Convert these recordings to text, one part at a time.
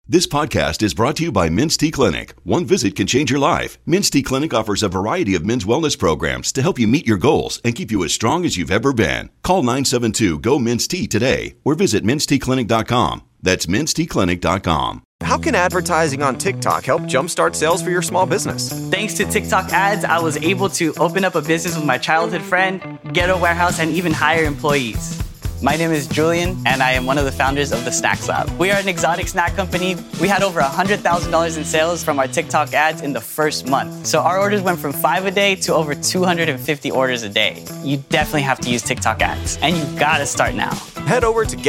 This podcast is brought to you by Men's T Clinic. One visit can change your life. Men's T Clinic offers a variety of men's wellness programs to help you meet your goals and keep you as strong as you've ever been. Call 972-GO-MEN'S-T today or visit menstclinic.com. That's menstclinic.com. How can advertising on TikTok help jumpstart sales for your small business? Thanks to TikTok ads, I was able to open up a business with my childhood friend, get a warehouse, and even hire employees. My name is Julian, and I am one of the founders of the Snacks Lab. We are an exotic snack company. We had over $100,000 in sales from our TikTok ads in the first month. So our orders went from 5 a day to over 250 orders a day. You definitely have to use TikTok ads, and you gotta start now. Head over to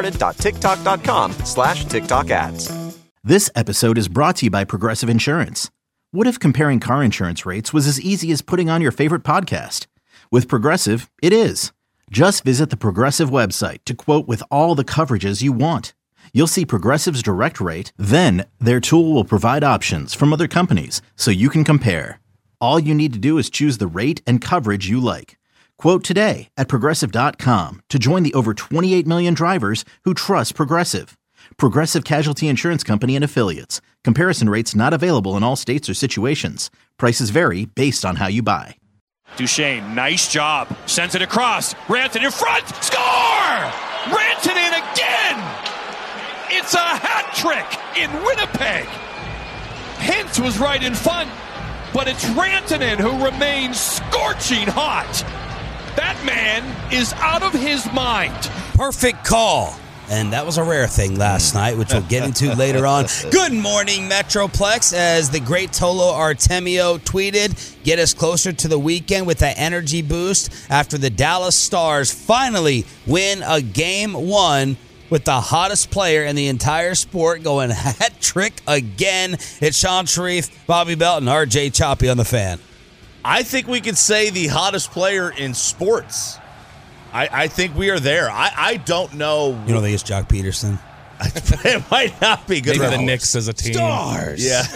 getstarted.tiktok.com/TikTok ads. This episode is brought to you by Progressive Insurance. What if comparing car insurance rates was as easy as putting on your favorite podcast? With Progressive, it is. Just visit the Progressive website to quote with all the coverages you want. You'll see Progressive's direct rate, then their tool will provide options from other companies so you can compare. All you need to do is choose the rate and coverage you like. Quote today at Progressive.com to join the over 28 million drivers who trust Progressive. Progressive Casualty Insurance Company and Affiliates. Comparison rates not available in all states or situations. Prices vary based on how you buy. Duchesne, nice job. Sends it across. Rantanen in front. Score! Rantanen again! It's a hat trick in Winnipeg. Hintz was right in front, but it's Rantanen who remains scorching hot. That man is out of his mind. Perfect call. And that was a rare thing last night, which we'll get into later on. Good morning, Metroplex, as the great Tolo Artemio tweeted, get us closer to the weekend with that energy boost after the Dallas Stars finally win a Game 1 with the hottest player in the entire sport going hat trick again. It's Sean Sharif, Bobby Belton, RJ Choppy on the Fan. I think we could say the hottest player in sports. I think we are there. I don't know. You don't think it's Jock Peterson? It might not be good. Maybe the Knicks as a team. Stars. Yeah.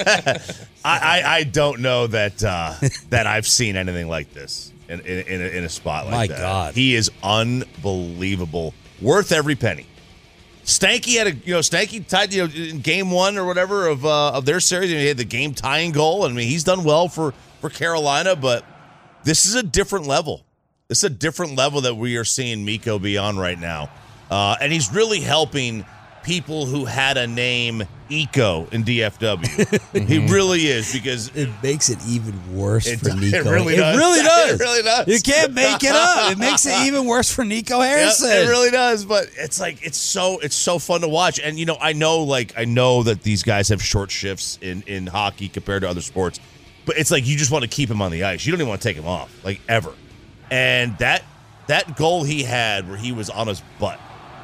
I don't know that that I've seen anything like this in a spot like that. My God. He is unbelievable. Worth every penny. Stanky had Stanky tied in Game 1 or whatever of their series. He had the game tying goal. I mean, he's done well for Carolina, but this is a different level. This is a different level that we are seeing Mikko be on right now. And he's really helping people who had a name Eco in DFW. He really is, because it makes it even worse for Nico. It really does. It really does. It really does. You can't make it up. It makes it even worse for Nico Harrison. Yep, it really does. But it's like it's so fun to watch. And I know that these guys have short shifts in hockey compared to other sports. But it's like you just want to keep him on the ice. You don't even want to take him off, like, ever. And that goal he had where he was on his butt.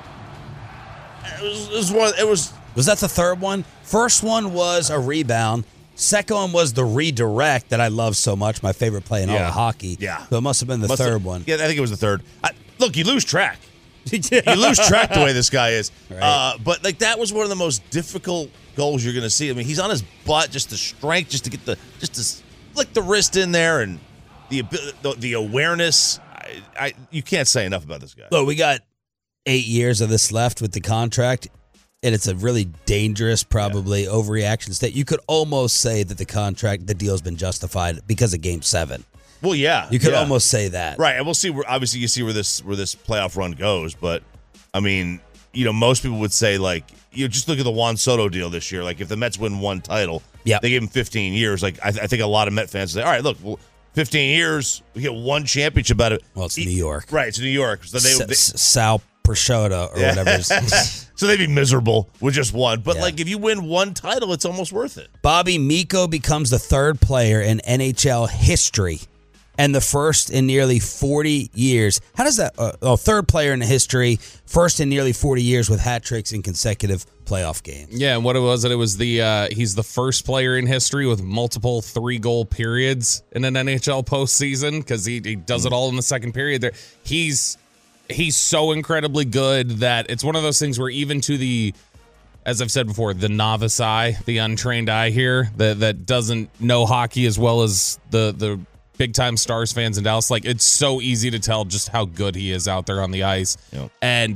Was that the third one? First one was a rebound. Second one was the redirect that I love so much. My favorite play in all of hockey. Yeah. So it must have been the third one. Yeah, I think it was the third. Look, you lose track. You lose track the way this guy is. Right. But that was one of the most difficult goals you're going to see. I mean, he's on his butt, just the strength, just to flick the wrist in there, and the awareness. You can't say enough about this guy. Look, we got 8 years of this left with the contract, and it's a really dangerous, probably overreaction state. You could almost say that the deal's been justified because of Game 7. Well, yeah, you could almost say that, right? And we'll see. Obviously, you see where this playoff run goes, but I mean, most people would say just look at the Juan Soto deal this year. Like, if the Mets win one title, they gave him 15 years. Like, I think a lot of Met fans say, all right, look. Well, 15 years, we get one championship out of it. Well, it's New York. Right, it's New York. So Sal Prosciutto or whatever. So they'd be miserable with just one. But, if you win one title, it's almost worth it. Bobby, Mikko becomes the third player in NHL history and the first in nearly 40 years. How does that third player in history, first in nearly 40 years with hat tricks in consecutive playoff games? Yeah, and what it was he's the first player in history with multiple 3-goal periods in an NHL postseason, because he does it all in the second period. There, he's so incredibly good that it's one of those things where even to the, as I've said before, the novice eye, the untrained eye here that doesn't know hockey as well as the big-time Stars fans in Dallas, it's so easy to tell just how good he is out there on the ice. Yep. And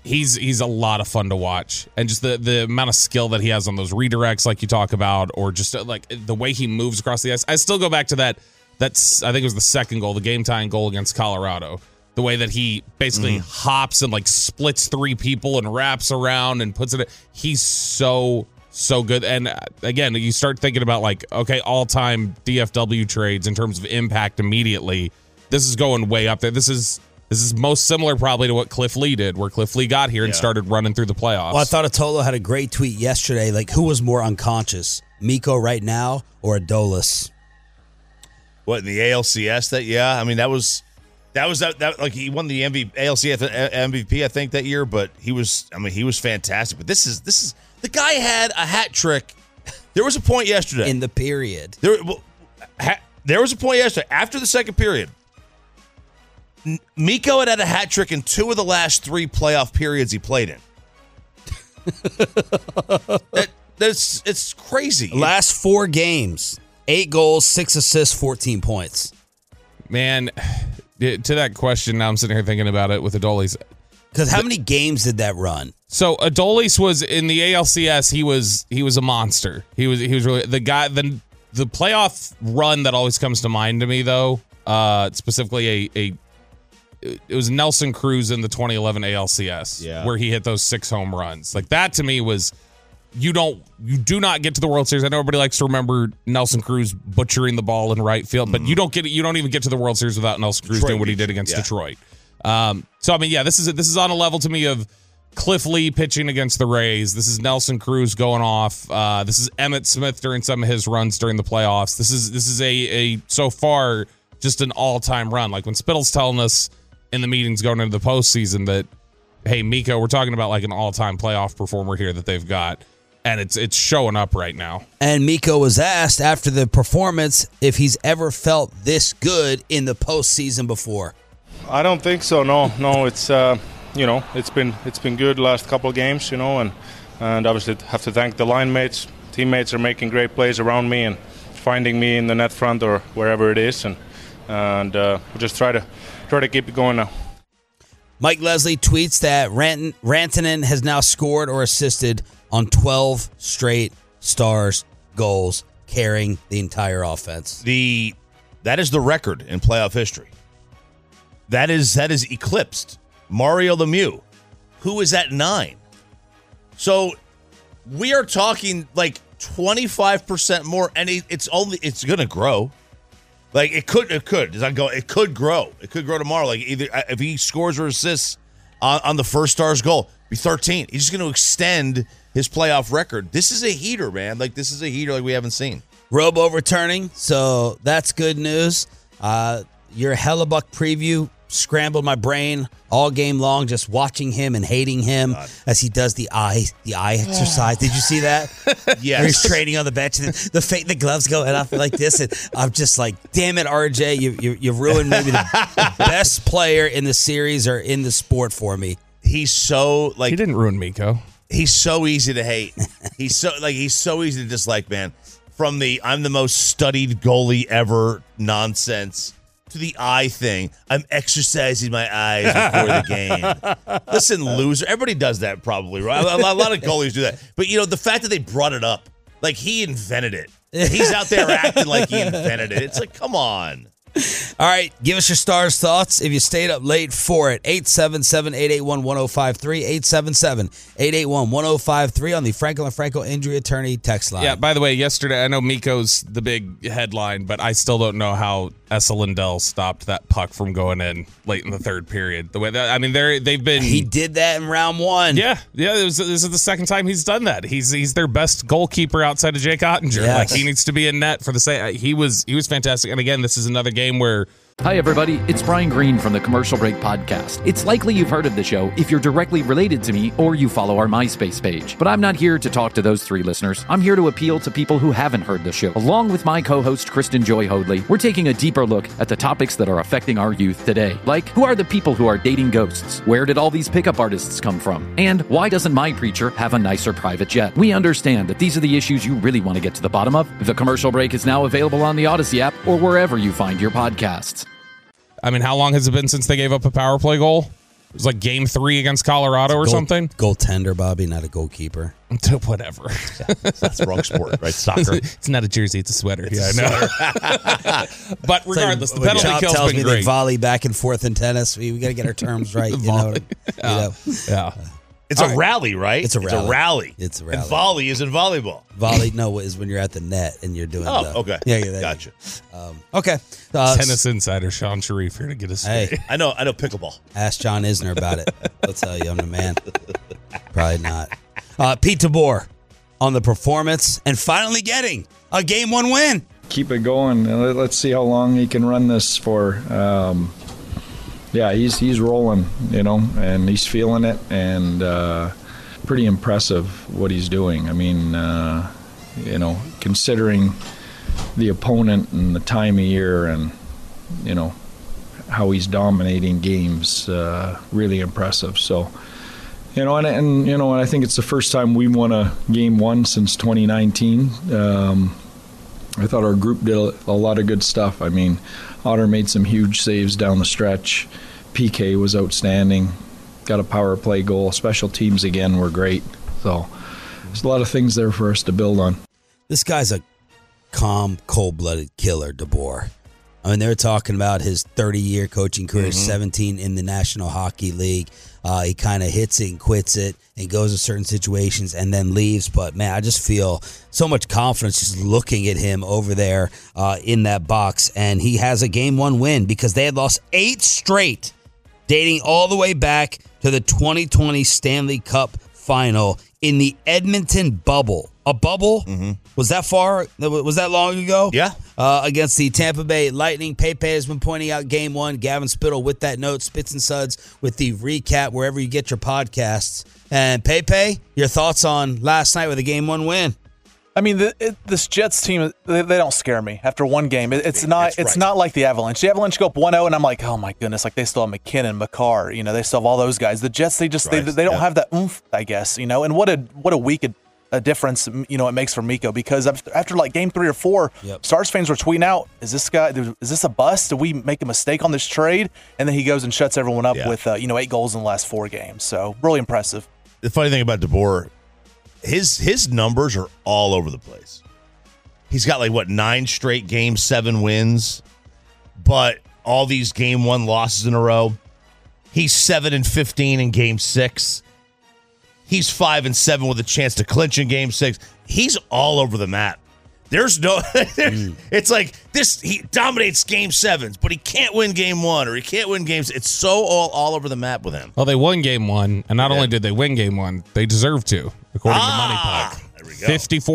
he's a lot of fun to watch, and just the amount of skill that he has on those redirects, like you talk about, or just like the way he moves across the ice. I still go back to that's I think it was the second goal, the game tying goal against Colorado. The way that he basically hops and like splits 3 people and wraps around and puts it. He's so good. And again, you start thinking about like, okay, all-time DFW trades in terms of impact immediately. This is going way up there. This is most similar probably to what Cliff Lee did, where Cliff Lee got here and started running through the playoffs. Well, I thought Atolo had a great tweet yesterday. Like, who was more unconscious, Mikko right now or Adolis? What, in the ALCS? I mean, that was like he won the ALCS MVP, I think, that year. But he was fantastic. But this is the guy had a hat trick. There was a point yesterday in the period. There was a point yesterday after the second period. Mikko had a hat trick in 2 of the last 3 playoff periods he played in. It's crazy. Last 4 games, 8 goals, 6 assists, 14 points. Man, to that question, now I'm sitting here thinking about it with Adolis. Because how many games did that run? So Adolis was in the ALCS. He was a monster. He was really the guy. The playoff run that always comes to mind to me, though, specifically it was Nelson Cruz in the 2011 ALCS, where he hit those 6 home runs. Like that to me was you do not get to the World Series. I know everybody likes to remember Nelson Cruz butchering the ball in right field, but you don't even get to the World Series without Nelson Cruz doing what he did against Detroit. So I mean, this is on a level to me of Cliff Lee pitching against the Rays. This is Nelson Cruz going off. This is Emmitt Smith during some of his runs during the playoffs. This is a so far just an all-time run. Like when Spittle's telling us in the meetings going into the postseason that, hey, Mikko, we're talking about like an all-time playoff performer here that they've got, and it's showing up right now. And Mikko was asked after the performance if he's ever felt this good in the postseason before. I don't think so. No. It's it's been good the last couple of games, and obviously have to thank the line mates. Teammates are making great plays around me and finding me in the net front or wherever it is, and we'll just try to keep it going now. Mike Leslie tweets that Rantanen has now scored or assisted on 12 straight Stars goals, carrying the entire offense. That is the record in playoff history. That is eclipsed Mario Lemieux, who is at 9. So we are talking like 25% more, and it's going to grow. Like it could. It could grow. It could grow tomorrow. Like either if he scores or assists on the first Stars goal, be 13. He's just going to extend his playoff record. This is a heater, man. Like this is a heater like we haven't seen. Robo returning, so that's good news. Your Hellebuck preview scrambled my brain all game long, just watching him and hating him as he does the eye exercise. Did you see that? Yes. Where he's training on the bench, and the gloves go up like this, and I'm just like, damn it, RJ, you ruined maybe the best player in the series or in the sport for me. He's so like he didn't ruin Mikko. He's so easy to hate. He's so easy to dislike, man. From the I'm the most studied goalie ever nonsense to the eye thing. I'm exercising my eyes before the game. Listen, loser. Everybody does that probably, right? A lot of goalies do that. But, the fact that they brought it up, like he invented it. He's out there acting like he invented it. It's like, come on. All right, give us your Stars thoughts if you stayed up late for it. 877-881-1053, 877-881-1053 on the Franklin Franco Injury Attorney text line. Yeah, by the way, yesterday, I know Mikko's the big headline, but I still don't know how Esa Lindell stopped that puck from going in late in the third period. The way that, they've been... He did that in round 1. Yeah, this is the second time he's done that. He's their best goalkeeper outside of Jake Ottinger. Yes. Like, he needs to be in net for the same... He was fantastic. And again, this is another game where... Hi, everybody. It's Brian Green from the Commercial Break Podcast. It's likely you've heard of the show if you're directly related to me or you follow our MySpace page. But I'm not here to talk to those 3 listeners. I'm here to appeal to people who haven't heard the show. Along with my co-host, Kristen Joy Hoadley, we're taking a deeper look at the topics that are affecting our youth today. Like, who are the people who are dating ghosts? Where did all these pickup artists come from? And why doesn't my preacher have a nicer private jet? We understand that these are the issues you really want to get to the bottom of. The Commercial Break is now available on the Odyssey app or wherever you find your podcasts. How long has it been since they gave up a power play goal? It was like game 3 against Colorado or something. Goaltender, Bobby, not a goalkeeper. Whatever. That's the wrong sport, right? Soccer. It's not a jersey, it's a sweater. I know. But regardless, the penalty kill's tells been me great. They volley back and forth in tennis. We got to get our terms right. Yeah. It's a rally, right? It's a rally. And volley is in volleyball. Volley, no, is when you're at the net and you're doing okay. Yeah, gotcha. Okay. Tennis insider Sean Sharif here to get us straight. Hey, I know pickleball. ask John Isner about it. He'll tell you I'm the man. Probably not. Pete DeBoer on the performance and finally getting a Game 1 win. Keep it going. Let's see how long he can run this for. He's rolling, and he's feeling it, and pretty impressive what he's doing. I mean, considering the opponent and the time of year and, how he's dominating games, really impressive. So, and I think it's the first time we won a Game 1 since 2019. I thought our group did a lot of good stuff. I mean, Otter made some huge saves down the stretch. PK was outstanding. Got a power play goal. Special teams again were great. So there's a lot of things there for us to build on. This guy's a calm, cold-blooded killer, DeBoer. I mean, they're talking about his 30-year coaching career, 17 in the National Hockey League. He kind of hits it and quits it and goes to certain situations and then leaves. But, man, I just feel so much confidence just looking at him over there in that box. And he has a Game 1 win because they had lost 8 straight, dating all the way back to the 2020 Stanley Cup Final in the Edmonton bubble. A bubble? Was that far? Was that long ago? Yeah. Against the Tampa Bay Lightning. Pepe has been pointing out Game 1. Gavin Spittle with that note. Spits and Suds with the recap wherever you get your podcasts. And Pepe, your thoughts on last night with a Game 1 win? I mean, this Jets team, they don't scare me after one game. It's not like the Avalanche. The Avalanche go up 1-0, and I'm like, oh my goodness, like they still have McKinnon, Makar, they still have all those guys. The Jets, they don't have that oomph, I guess, and what a week a difference, it makes for Mikko, because after like game 3 or 4, Stars fans were tweeting out, is this a bust? Did we make a mistake on this trade? And then he goes and shuts everyone up with 8 goals in the last 4 games. So really impressive. The funny thing about DeBoer, his numbers are all over the place. He's got 9 straight Game 7 wins, but all these Game 1 losses in a row. He's 7-15 in Game 6. He's 5-7 with a chance to clinch in Game 6. He's all over the map. There's no, it's like this. He dominates Game 7s, but he can't win Game 1 or he can't win games. It's so all over the map with him. Well, they won Game 1, and not only did they win Game 1, they deserve to, according to Money Puck. There we go.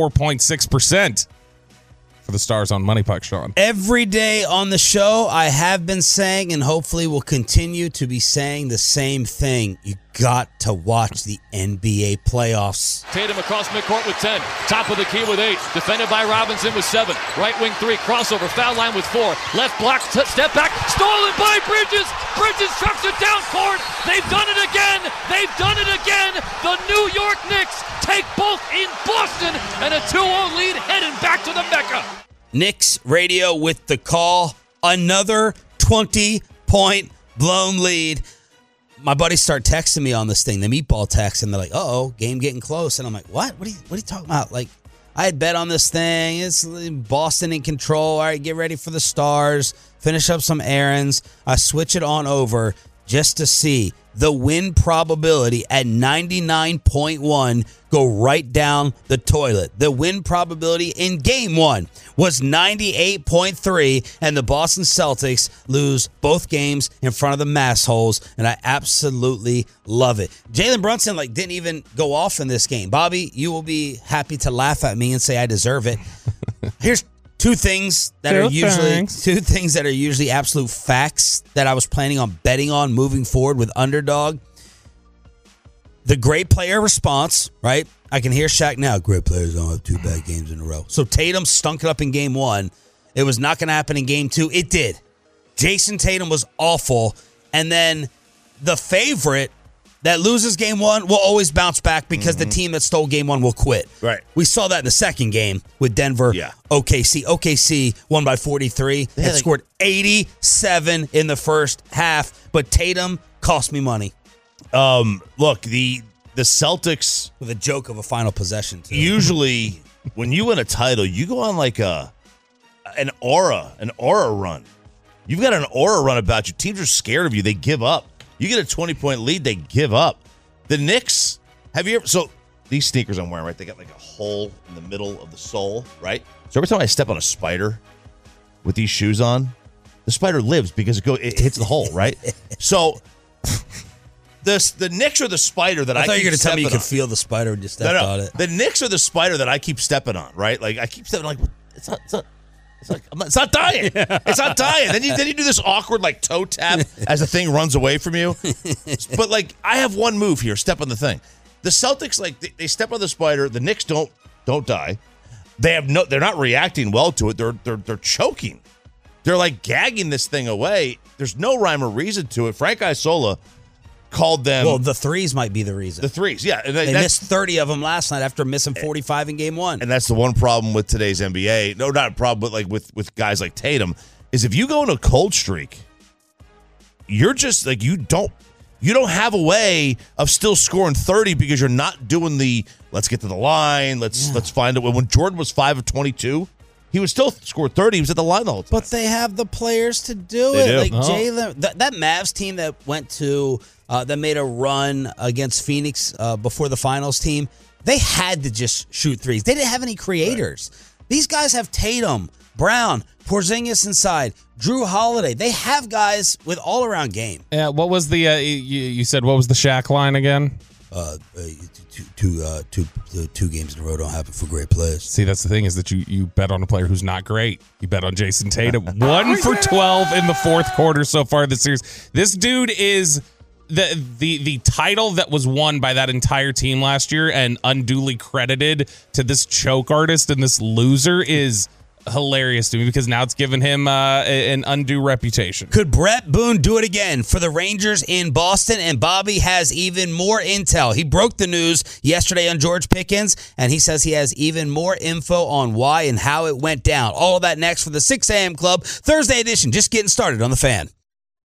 54.6% for the Stars on Money Puck, Sean. Every day on the show, I have been saying, and hopefully will continue to be saying the same thing. You got to watch the NBA playoffs. Tatum across midcourt with 10. Top of the key with 8. Defended by Robinson with 7. Right wing 3. Crossover. Foul line with 4. Left block. Step back. Stolen by Bridges. Bridges chucks it down court. They've done it again. They've done it again. The New York Knicks take both in Boston and a 2-0 lead heading back to the Mecca. Knicks radio with the call. Another 20-point blown lead. My buddies start texting me on this thing, the meatball text, and they're like, uh-oh, game getting close. And I'm like, what? What are you talking about? Like, I had bet on this thing. It's Boston in control. All right, get ready for the Stars. Finish up some errands. I switch it on over just to see the win probability at 99.1 go right down the toilet. The win probability in Game 1 was 98.3, and the Boston Celtics lose both games in front of the Massholes, and I absolutely love it. Jalen Brunson didn't even go off in this game. Bobby, you will be happy to laugh at me and say I deserve it. Here's two things that are usually absolute facts that I was planning on betting on moving forward with Underdog. The great player response, right? I can hear Shaq now. Great players don't have 2 bad games in a row. So Tatum stunk it up in Game 1. It was not going to happen in Game 2. It did. Jason Tatum was awful. And then the favorite that loses Game 1 will always bounce back because the team that stole Game 1 will quit. Right. We saw that in the second game with Denver. OKC. OKC won by 43. Had scored 87 in the first half, but Tatum cost me money. Look, the Celtics with a joke of a final possession. Too. Usually, when you win a title, you go on like an aura run. You've got an aura run about you. Teams are scared of you. They give up. You get a 20-point lead, they give up. The Knicks, so these sneakers I'm wearing, right? They got like a hole in the middle of the sole, right? So every time I step on a spider with these shoes on, the spider lives because it hits the hole, right? So the Knicks are the spider that I thought keep you were going to tell me you stepping could feel the spider when you stepped on it. The Knicks are the spider that I keep stepping on, right? Like I keep stepping like it's not dying. It's not dying. Then you do this awkward like toe tap as the thing runs away from you. But like I have one move here, step on the thing. The Celtics they step on the spider. The Knicks don't die. They're not reacting well to it. They're choking. They're like gagging this thing away. There's no rhyme or reason to it. Frank Isola called them. Well, the threes might be the reason. The threes, yeah. And they missed 30 of them last night after missing 45 in game one. And that's the one problem with today's NBA. No, not a problem, but like with guys like Tatum, is if you go in a cold streak, you're just like you don't have a way of still scoring 30 because you're not doing the let's get to the line, let's find it. When Jordan was 5 of 22, he would still score 30. He was at the line the whole time. But they have the players to do They it. do. Like Jalen, that Mavs team that went to that made a run against Phoenix before the finals team, they had to just shoot threes. They didn't have any creators. Right. These guys have Tatum, Brown, Porzingis inside, Drew Holiday. They have guys with all-around game. Yeah, what was the you said what was the Shaq line again? Two games in a row don't happen for great players. See, that's the thing is that you bet on a player who's not great. You bet on Jason Tatum. 1 for 12 in the fourth quarter so far this series. This dude is the title that was won by that entire team last year and unduly credited to this choke artist and this loser is hilarious to me because now it's given him an undue reputation. Could Brett Boone do it again for the Rangers in Boston? And Bobby has even more intel. He broke the news yesterday on George Pickens, and he says he has even more info on why and how it went down. All of that next for the 6 a.m. Club, Thursday edition, just getting started on The Fan.